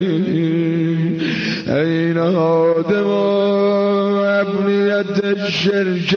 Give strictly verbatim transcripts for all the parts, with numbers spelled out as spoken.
أين هادم أبنية الشرك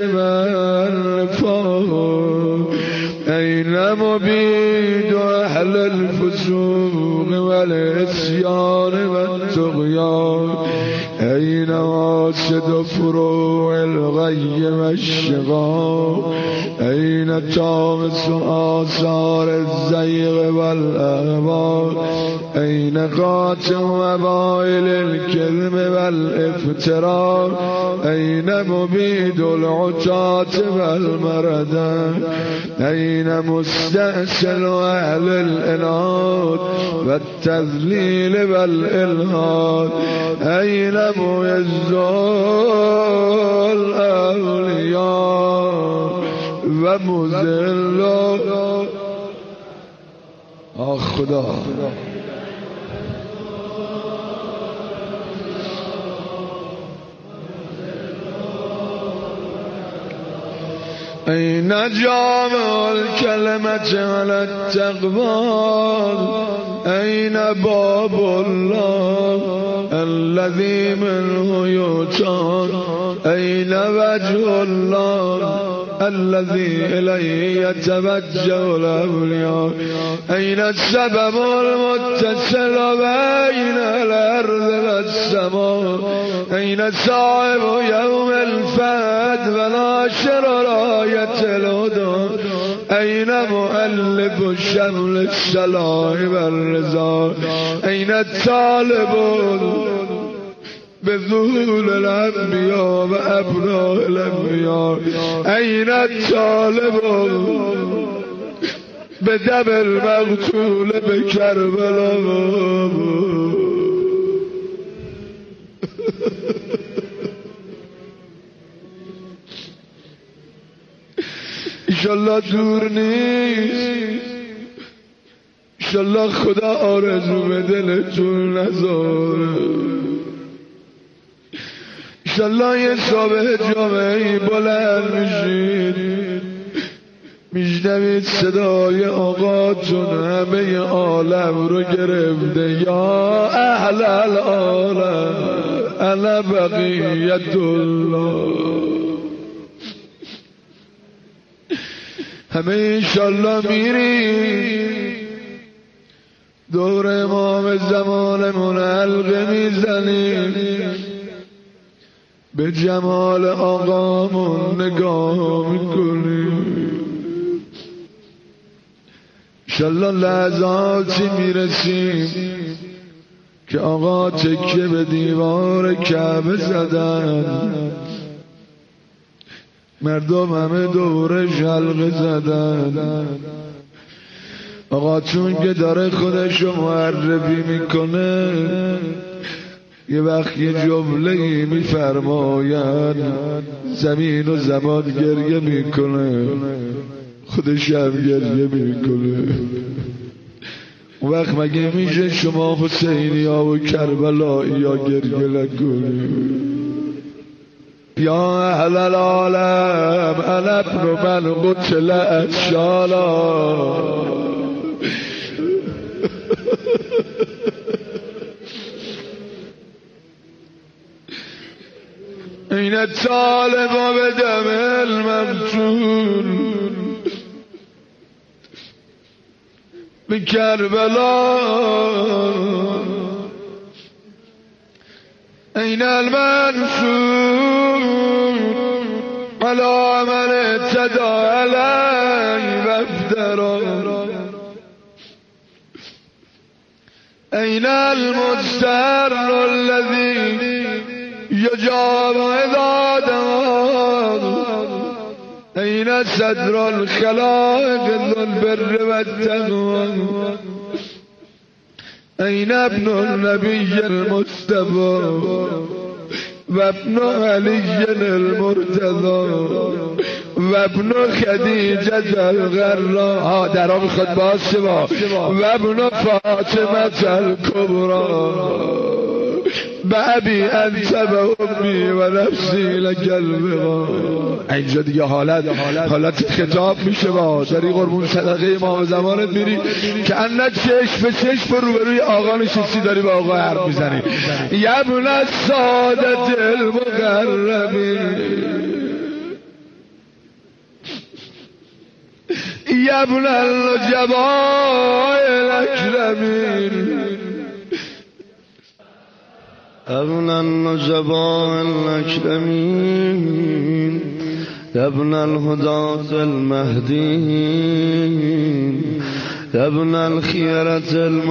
والنفاق أين مبيد أهل الفسوق والعصيان والطغيان أين واسد فروع الغي والشقاق أين تامس آثار الزيغ والأهواء أين قاتل وبائل الكذب والافتراء أين مبيد العتاة والمردة أين مستأصل أهل الإناد والتذليل والإلحاد أين معز الأولياء ومذل آه خدا أين جامع الكلمة على التقوى أين باب الله الذي منه يوتان أين وجه الله الذي إليه يتوجه الأولياء أين السبب المتصل بين الأرض والسماء أين صاحب يوم الفات وناشر راية الهدى أين مؤلف شمل السلام والرضا أين الطالب بذول الأنبياء وأبناء الأنبياء أين الطالب بدم المقتول بكربلاء انشالله دور نیست انشالله خدا آرزو به دلتون نذاره انشالله یه صبح جامعه بلند میشید میشنوید صدای آقاتون همه عالم رو گرفته یا اهل العالم انا بقیت الله همه انشالله میری دور امام زمانمون حلقه میزنیم به جمال آقامون نگاه میکنیم انشالله لحظاتی میرسیم که آقا تکیه به دیوار کعبه زدن مردم همه دورش حلقه زدن آقا چون که داره خودشو معرفی میکنه یه وقت یه جمله‌ای میفرماید زمین و زمان گریه میکنه خودش هم گریه میکنه اون وقت مگه میشه شما حسینی ها و کربلایی ها گریه نکنید یا اهل العالم انا ابن من قتل اشالا این الطالب بدم المقتول بكربلاء أين المنصور على من اعتدى عليه وافترى أين المستر الذي يجاب إذا دعاه أين صدر الخلائق ذو البر والتقوى أين ابن النبي المصطفى وابن علي المرتضى وابن خديجة الغراء درام خد باسوا وابن فاطمة الكبرى بابی انت و امی و نفسی لک الوقا. اینجا دیگه حالت حالت خطاب میشه با داری قربون صدقه امام زمانت میری که انت چشم به چشم روبروی آقا نشستی داری با آقا حرف میزنی. یبن السادة المقربین یبن الجبال الاکرمین ابن النجباء الأكرمين يا ابن الهداة المهديين يا ابن الخيرة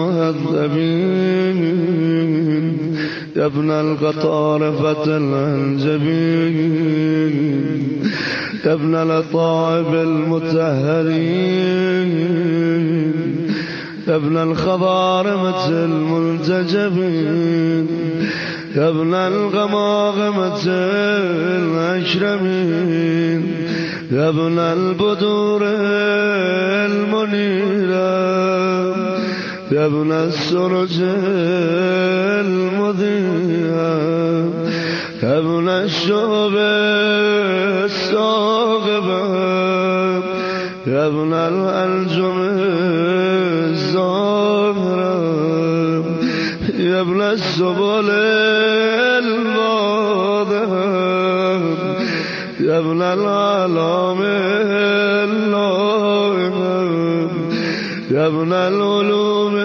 المهذبين يا ابن القطارفة الأنجبين يا ابن الأطاعب المتهرين يا ابن الخضارمة الملتجبين يا ابن الغماغمة الأشرمين يا ابن البدور المنيرة يا ابن السرج المضيئة يا ابن الشعب الصاغبة يا ابن الأنجم الزهرة يا ابن السبل الواضحة يا ابن العالم اللائمة يا ابن العلوم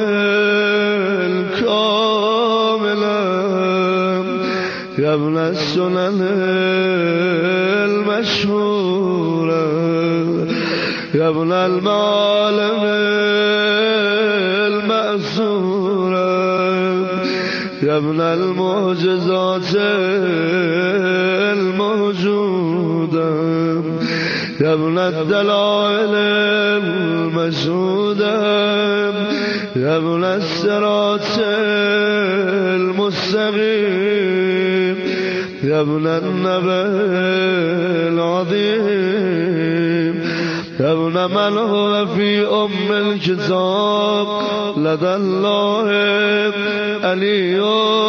الكاملة يا ابن السنن المشهورة يا ابن المعالم المأثورة يا ابن المعجزات الموجودة يا ابن الدلائل المشهودة يا ابن الصراط المستقيم يا ابن النبأ العظيم يا ابن من هو في أم الكتاب لدى الله علي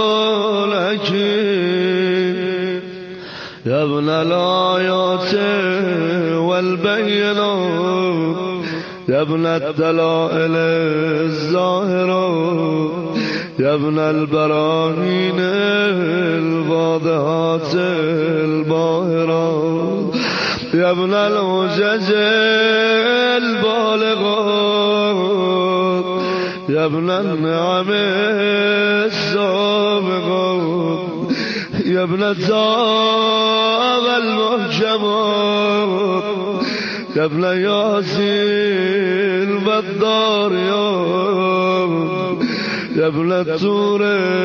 الحكيم يا ابن الآيات والبينات يا ابن الدلائل الظاهرة يا ابن البراهين الواضحات الباهرة يا ابن الحجج البالغات يا ابن النعم السابقات يا ابن التاب المحكمات يا ابن ياسين والداريات يا ابن الطور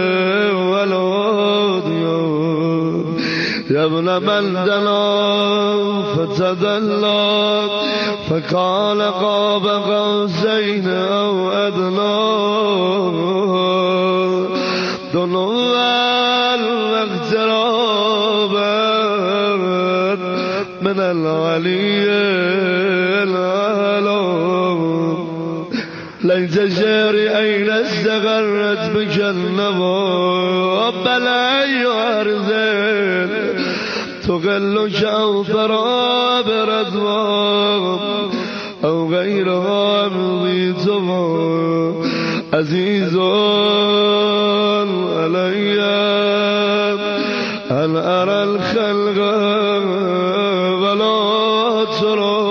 والعاديات يا ابن من دنا فتدلى فقال قاب قوسين أو أدنى دنوا واقترابا من العلي الأعلى ليت شعري أين استغرت بك النوى بلا يرزل تغلك أو فراب رضوان أو غيرها مضيتها عزيز علي أن أرى الخلق ولا ترى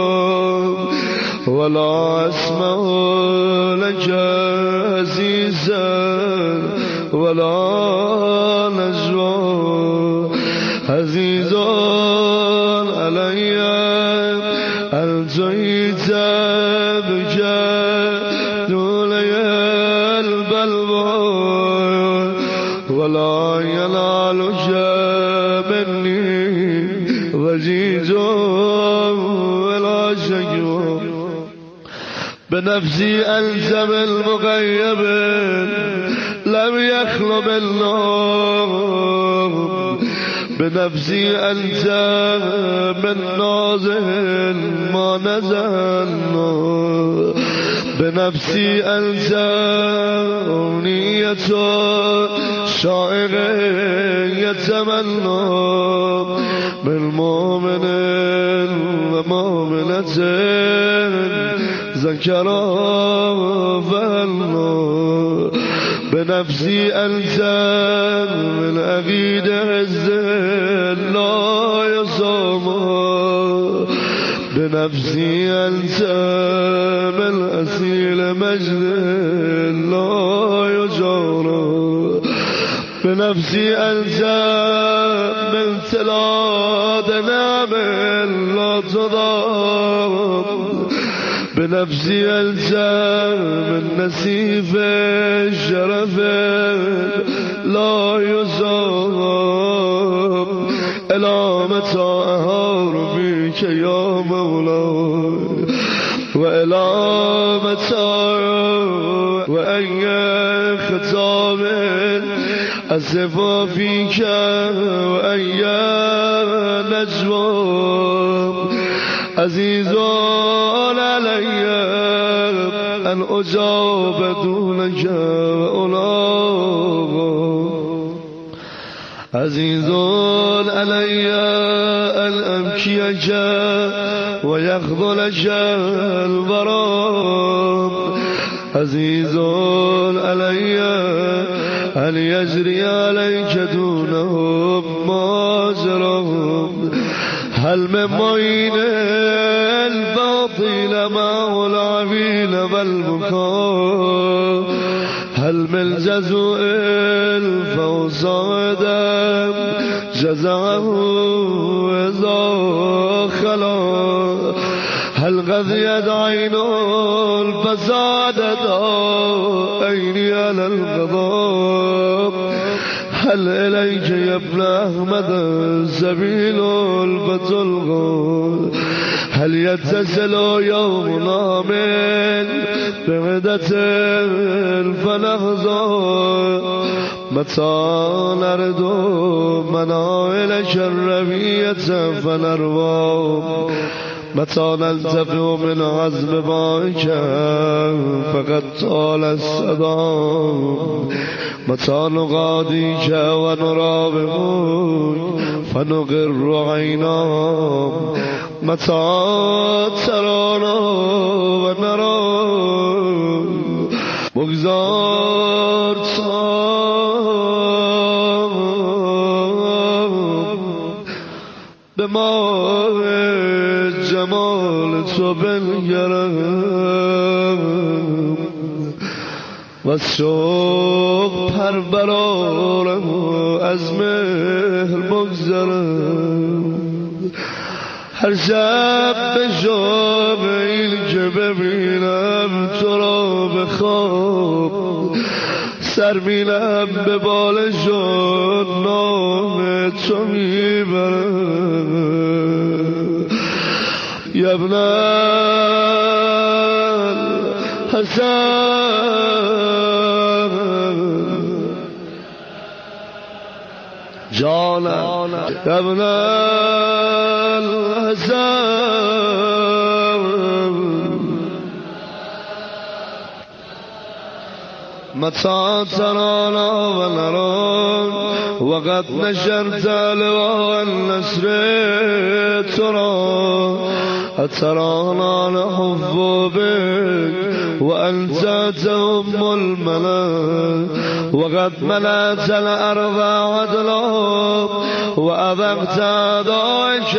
ولا أسمع لك عزيزا ولا نجوى عزيز علي أن جئت بك دولي البلوى ولا ينالك مني وجيز ولا شكوى بنفسي أنت بالمغيب لم يخلو بالنار بنفسي أنت من نازل ما نزل بنفسي أنت أمنية شائق يتمنى بالمؤمن ومؤمنة ذكرا فهلنا بنفسي أنت من أبيد الزل لا يصوم بنفسي أنت من أسيل مجد لا يجار بنفسي أنت من تلاد نعم لا تضام بنفسي أنت من نسيف الشرف لا يزام إلى متى أهار بك يا مولاي وإلى متى وأي خطاب أسف فيك وأي نجوى عزيز علي أن أجاب دونك وأولى عزيز علي أن أبكيك ويخذلك البرام عزيز علي أن يجري عليك دونهم ما جرهم هل من معين الباطل معه العبيل والبكاء هل من جزء الفوصاد جزعه إذا خلا هل غذيت عين الفساد عيني على الغضب هل إليك يا ابن أحمد سبيل الفتلغ هل يتصل يومنا من بغدة فنهضى متى نرد منائل شربية فنروى متى نلتفع من عزم بائك فقد طال الصدى متى نغاديك ونرابمك فنغر عينا متى ترانا ونرى بگذار به ما جمال تو بنگرم و شوق پر برارم از مهر بگذرم هر شب به شام این که ببینم تو را به خواب سر میلم به بالشون نام تو میبرم یا ابن حسن جانا یا ابن حسن متى ترانا ونراك وقد نشرت لواء النصر ترى أترانا نحب بك وأنت تهم الملك وقد ملأت الأرض عدلا وأذقت أعدائك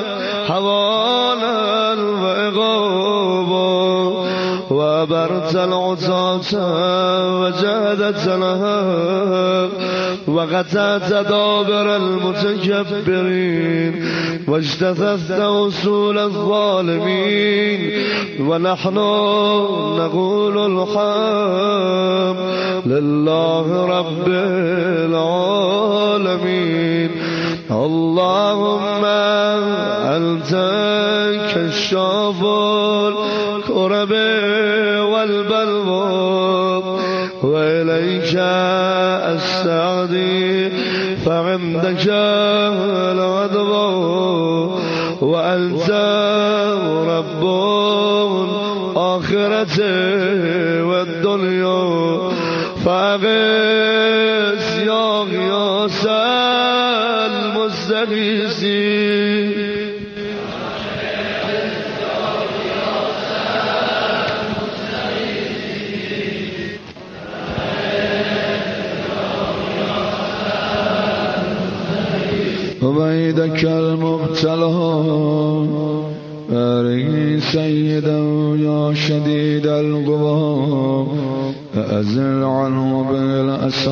حوالا وإغابا وأبرت العصاة وجادت لها وقطعت دابر المتكبرين واجتثثت أصول الظالمين ونحن نقول الحمد لله رب العالمين اللهم أنت كشاف الكرب والبلوى وإليك السعدي فعندك العدوى وأنت رب آخر والدنيا فاغث يا غياث المستغيثين وبيدك المبتلى أري سيدا يا شديد القوى أزل عنه بالأسى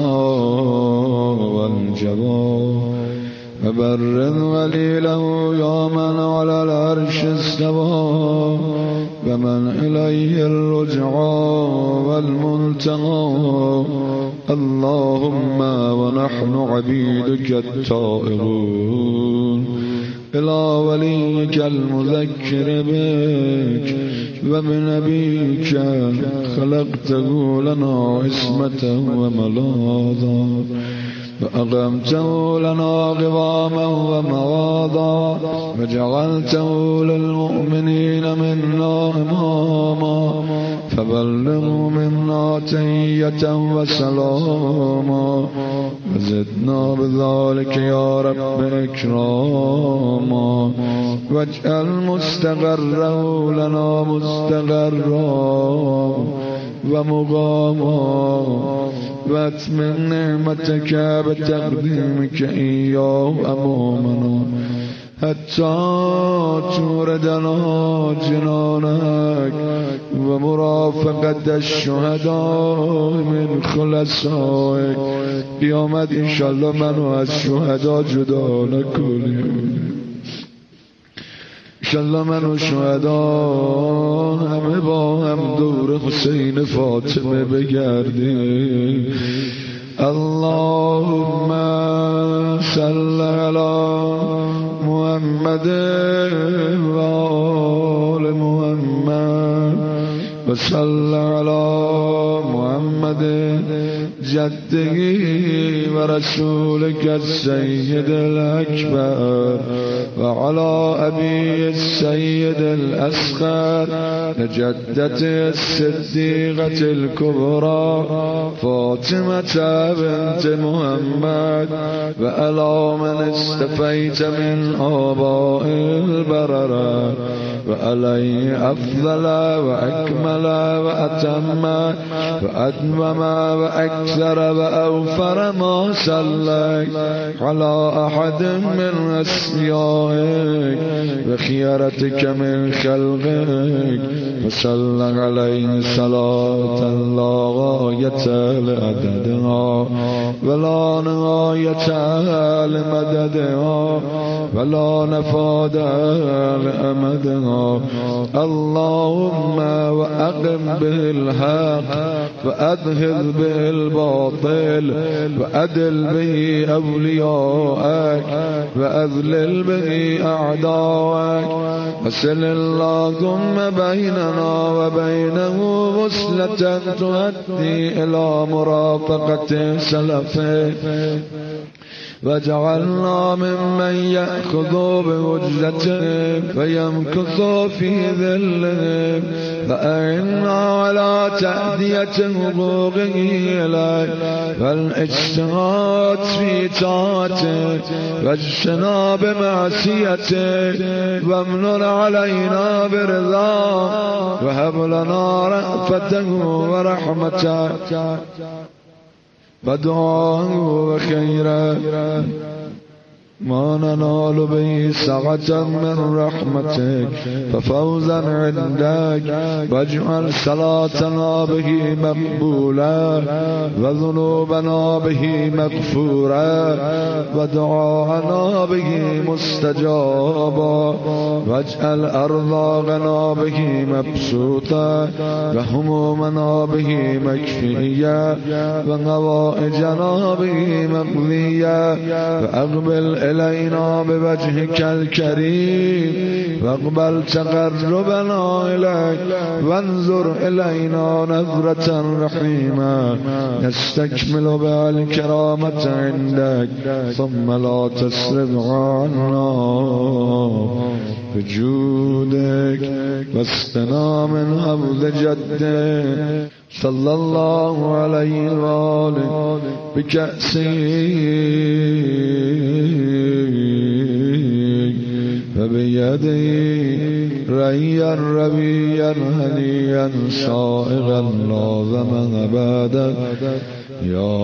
والجبى فبرد وليله يا من على العرش استوى ومن إليه الرجعى والمنتهى اللهم ونحن عبيدك التائبون إلى وليك المذكر بك وبنبيك خلقته لنا عصمة وملاذا فأقمته لنا قواما ومواضا وجعلته للمؤمنين منا إماما فبلغوا منا تحية وسلاما وزدنا بذلك يا رب إكراما واجعل مستقره لنا مستقرا ومقاما واتمن نعمتك بتقديمك إياه أمامنا حتى توردنا جنانك ومرافقة الشهداء من خلصائك قیامت انشالله منو از شهدا جدا نکنی انشالله منو شهدا همه با هم دور حسین فاطمه بگردیم اللهم صل على محمد و آل محمد وصل على محمد جده ورسولك السيد الأكبر وعلى أبي السيد الأصغر لجدة الصديقة الكبرى فاطمة بنت محمد وعلى من استفيت من آباء البررة وعليه أفضل وأكمل وأتم وأدوم وأكثر وأوفر ما صلى على أحد من أسمائك وخيرتك من خلقك وصلى عليه صلاة لا غاية لعددها ولا نهاية لمددها ولا نفاد لأمدها اللهم وأقم به الحق وأذهب به الباطل وأدل به أولياءك وأذلل به أعداءك وصل اللهم بيننا وبينه وصلة تؤدي إلى مرافقة سلفه وجعلنا ممن يأخذ بوجدته ويمكث في ذله فأعنا على تأدية حقوقه إليه والإجتهاد في طاعته واجتناب معصيته وامنن علينا برضاه وهب لنا رأفته ورحمته ودعاه وخيرا ما ننال به سعة من رحمتك ففوزا عندك واجعل صلاتنا به مقبولا وذنوبنا به مغفورا ودعاءنا به مستجابا واجعل أرزاقنا به مبسوطا وهمومنا به مكفيا وغوائجنا به مقضيا وأقبل إلينا بوجهك الكريم واقبل تقربنا إليك وانظر إلينا نظرة رحيمة نستكمل بها الكرامة عندك ثم لا تصرف عنا بجودك واستنا من عبد جدك صلى الله عليه وآله بكأسك فبيدي ريا ربيا هنيا سائغا لازما أبدا يا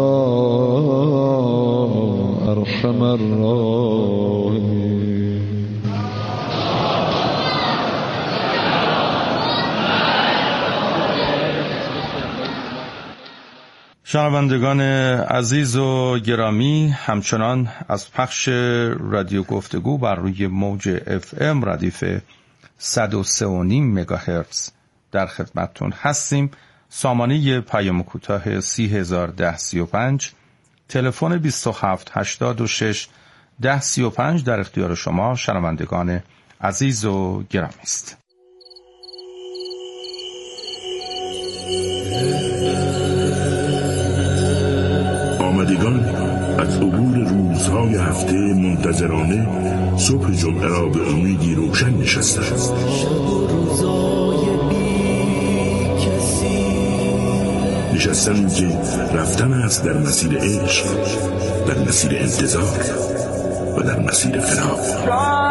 أرحم الراحمين. شنوندگان عزیز و گرامی، همچنان از پخش رادیو گفتگو بر روی موج اف ام ردیف صد و سه و نیم مگاهرتز در خدمتتون هستیم. سامانه پیام کوتاه سی هزار ده سی و پنج، تلفن بیست و هفت هشتاد و شش ده سی و پنج در اختیار شما شنوندگان عزیز و گرامی است. آمدگان از عبور روزهای هفته منتظرانه صبح جمعه را به امیدی روشن نشستند. نشستند که رفتن است در مسیر عشق، در مسیر انتظار و در مسیر فراق.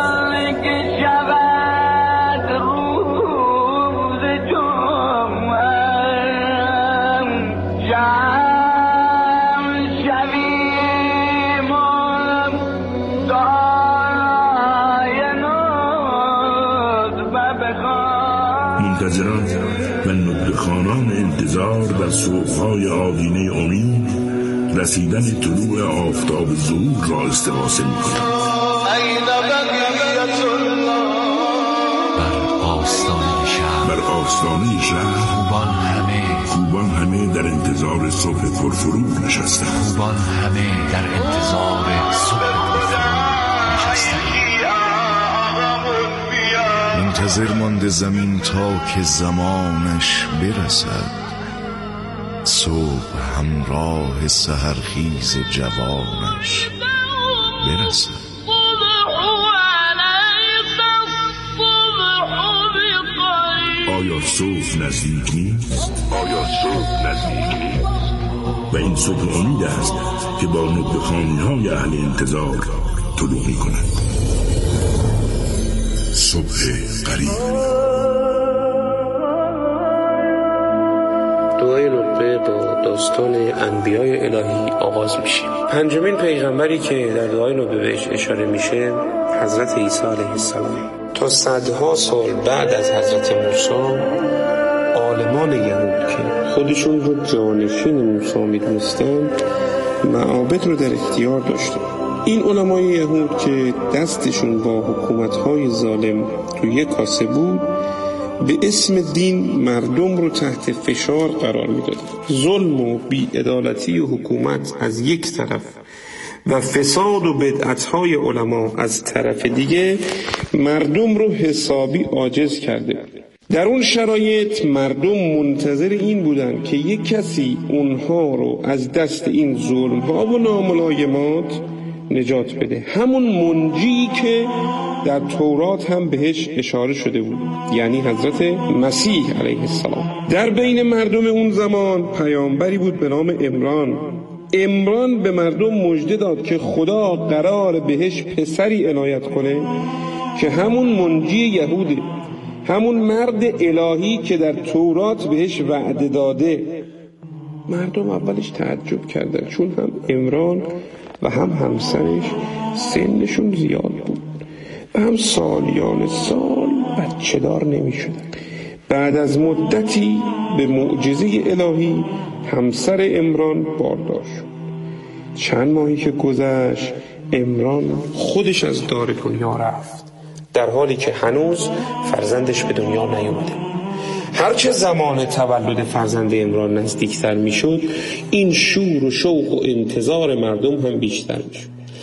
منتظران و ندبخانان انتظار در صبح‌های آدینه امید رسیدن طلوع آفتاب ظهور را استقاسه می‌کنند. بر آستانه شهر بر آستانه شهر خوبان همه خوبان همه در انتظار صبح پرفروغ نشستند. خوبان همه در انتظار صبح پرفروغ نشستند. منتظر مانده زمین تا که زمانش برسد، صبح همراه سحرخیز جوانش برسد. آیا صبح نزدیک نیست؟ آیا صبح نزدیک نیست؟ و این صبح امید است که با ندبخانی‌های اهل انتظار طلوع می‌کند. صبح قریب. دعای ندبه با داستان انبیای الهی آغاز میشه. پنجمین پیغمبری که در دعای ندبه بهش اشاره میشه حضرت عیسی علیه السلام. تا صدها سال بعد از حضرت موسی، عالمان یهود که خودشون رو جانشین موسی میدونستن معابد رو در اختیار داشتن. این علمای یهود که دستشون با حکومت‌های ظالم تو یک کاسه بود، به اسم دین مردم رو تحت فشار قرار میدادن. ظلم و بی‌عدالتی و حکومت از یک طرف و فساد و بدعت‌های علما از طرف دیگه مردم رو حسابی عاجز کرده بود. در اون شرایط مردم منتظر این بودن که یک کسی اونها رو از دست این ظلم‌ها و ناملایمات نجات بده، همون منجی که در تورات هم بهش اشاره شده بود، یعنی حضرت مسیح علیه السلام. در بین مردم اون زمان پیامبری بود به نام عمران. عمران به مردم مژده داد که خدا قرار بهش پسری عنایت کنه که همون منجی یهوده، همون مرد الهی که در تورات بهش وعده داده. مردم اولش تعجب کردن، چون هم عمران و هم همسرش سنشون زیاد بود و هم سالیان سال بچه دار نمی شدن. بعد از مدتی به معجزه الهی همسر عمران باردار شد. چند ماهی که گذشت عمران خودش از دار دنیا رفت، در حالی که هنوز فرزندش به دنیا نیامده. هرچه زمان تولد فرزند عمران نزدیکتر میشد، این شور و شوق و انتظار مردم هم بیشتر میشد.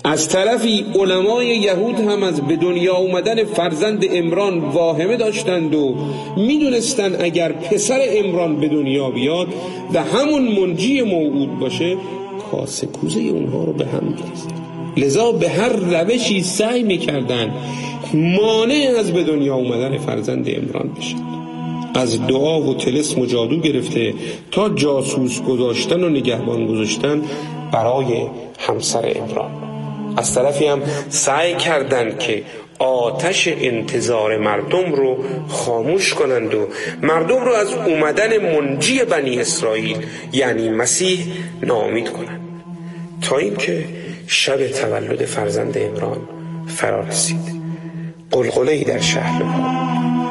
از طرفی علمای یهود هم از به دنیا اومدن فرزند عمران واهمه داشتند و میدونستند اگر پسر عمران به دنیا بیاد و همون منجی موعود باشه کاسه کوزه اونها رو به هم می‌ریزه. لذا به هر روشی سعی میکردن مانع از به دنیا اومدن فرزند عمران بشن، از دعا و طلسم و جادو گرفته تا جاسوس گذاشتن و نگهبان گذاشتن برای همسر عمران. از طرفی هم سعی کردند که آتش انتظار مردم رو خاموش کنند و مردم رو از اومدن منجی بنی اسرائیل یعنی مسیح ناامید کنند، تا اینکه شب تولد فرزند عمران فرا رسید. قلقله‌ای در شهر پا.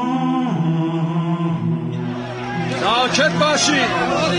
ساکت باشید.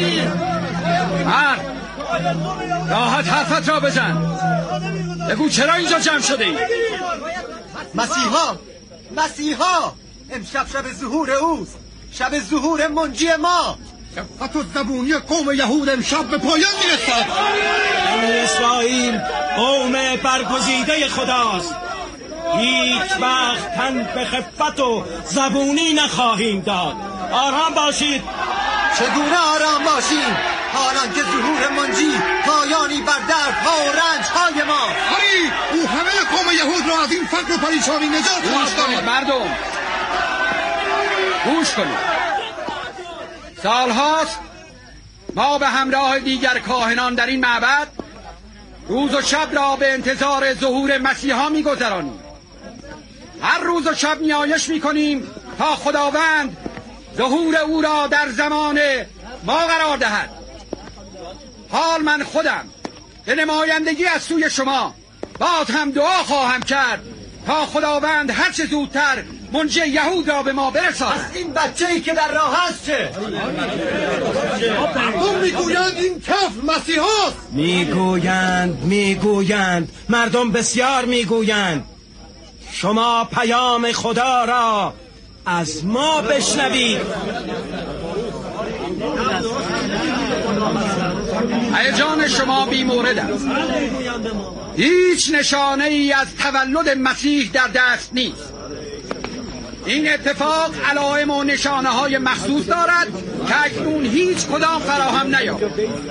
مرد راحت حرفت را بزن. بگو چرا اینجا جمع شده ای؟ مسیحا مسیحا امشب شب ظهور اوست، شب ظهور منجی ما. شفقت و زبونی قوم یهود امشب به پایان میرسد. بنی اسرائیل قوم برگزیده خداست. هیچ وقت تن به خفت و زبونی نخواهیم داد. آرام باشید. چگونه آرام باشیم حالان که ظهور منجی پایانی بر دردها و رنجهای ما؟ آری او همه قوم یهود را از این فقر و پریشانی نجات خواهد داد. مردم گوش کنید. سالهاست ما به همراه دیگر کاهنان در این معبد روز و شب را به انتظار ظهور مسیحا می‌گذرانیم. هر روز و شب نیایش می‌کنیم تا خداوند ظهور او را در زمان ما قرار دهد. حال من خودم به نمایندگی از سوی شما باز هم دعا خواهم کرد تا خداوند هر چه زودتر منجی یهود را به ما برساند. از این بچه‌ای که در راه است چه؟ مردم میگویند این کف مسیحاست. میگویند میگویند مردم بسیار میگویند. شما پیام خدا را از ما بشنوید. هیجان شما بی مورد است. هیچ نشانه ای از تولد مسیح در دست نیست. این اتفاق علائم و نشانه های مخصوص دارد که اکنون هیچ کدام فراهم نیافت.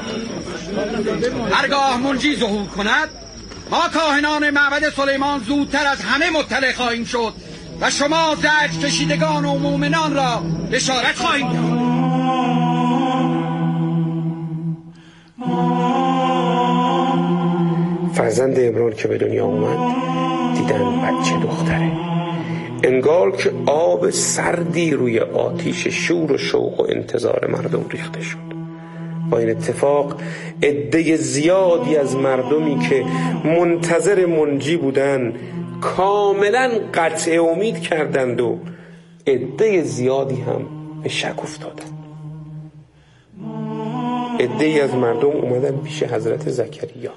هرگاه منجی ظهور کند ما کاهنان معبد سلیمان زودتر از همه مطلع خواهیم شد و شما زجر کشیدگان و مؤمنان را بشارت خواهیم داد. فرزند عمران که به دنیا اومد دیدن بچه دختره، انگار که آب سردی روی آتیش شور و شوق و انتظار مردم ریخته شد. با این اتفاق عده زیادی از مردمی که منتظر منجی بودن کاملا قطع امید کردند و عده زیادی هم به شک افتادند. عده‌ای از مردم اومدن پیش حضرت زکریا.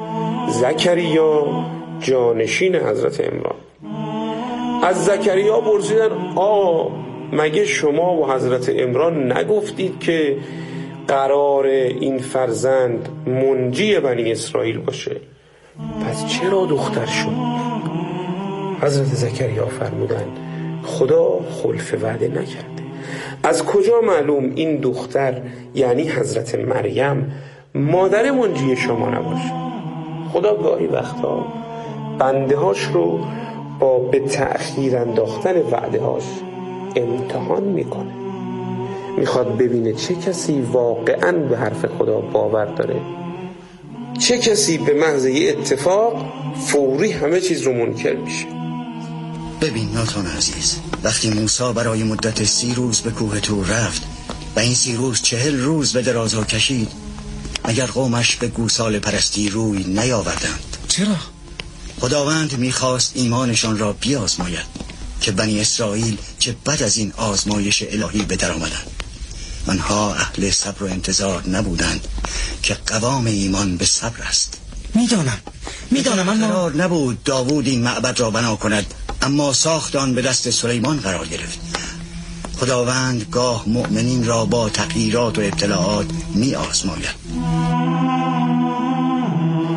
زکریا جانشین حضرت عمران. از زکریا پرسیدن آ مگه شما و حضرت عمران نگفتید که قرار این فرزند منجی بنی اسرائیل باشه؟ پس چرا دختر شد؟ حضرت زکریا فرمودند خدا خلف وعده نکرده. از کجا معلوم این دختر یعنی حضرت مریم مادر منجی شما نباشه؟ خدا گاهی وقتا بنده هاش رو با به تأخیر انداختن وعده هاش امتحان میکنه. میخواد ببینه چه کسی واقعاً به حرف خدا باور داره، چه کسی به محض یه اتفاق فوری همه چیز رو منکر میشه. ببین ناتان عزیز، وقتی موسی برای مدت سی روز به کوه طور رفت و این سی روز چهل روز به درازا کشید، مگر قومش به گوساله پرستی روی نیاوردند؟ چرا؟ خداوند میخواست ایمانشان را بیازماید که بنی اسرائیل چه بد از این آزمایش الهی به در آمدند. آنها اهل صبر و انتظار نبودند که قوام ایمان به صبر است. میدانم میدانم اما قرار نبود داوود این معبد را بنا کند، اما ساخت آن به دست سلیمان قرار گرفت. خداوند گاه مؤمنین را با تغییرات و ابتلاعات می آزماید.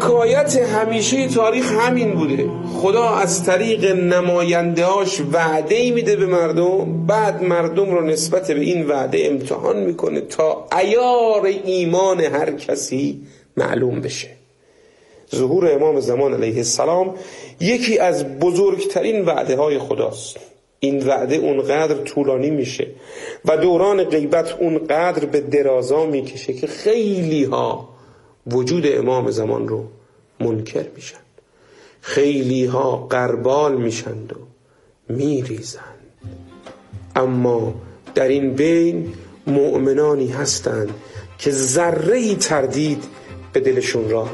حکایت همیشه تاریخ همین بوده. خدا از طریق نماینده‌هاش وعده‌ای میده به مردم، بعد مردم رو نسبت به این وعده امتحان میکنه تا عیار ایمان هر کسی معلوم بشه. ظهور امام زمان علیه السلام یکی از بزرگترین وعده های خداست. این وعده اونقدر طولانی میشه و دوران غیبت اونقدر به درازا میکشه که خیلی ها وجود امام زمان رو منکر میشن، خیلی ها غربال میشن و میریزن. اما در این بین مؤمنانی هستند که ذره‌ای تردید به دلشون راه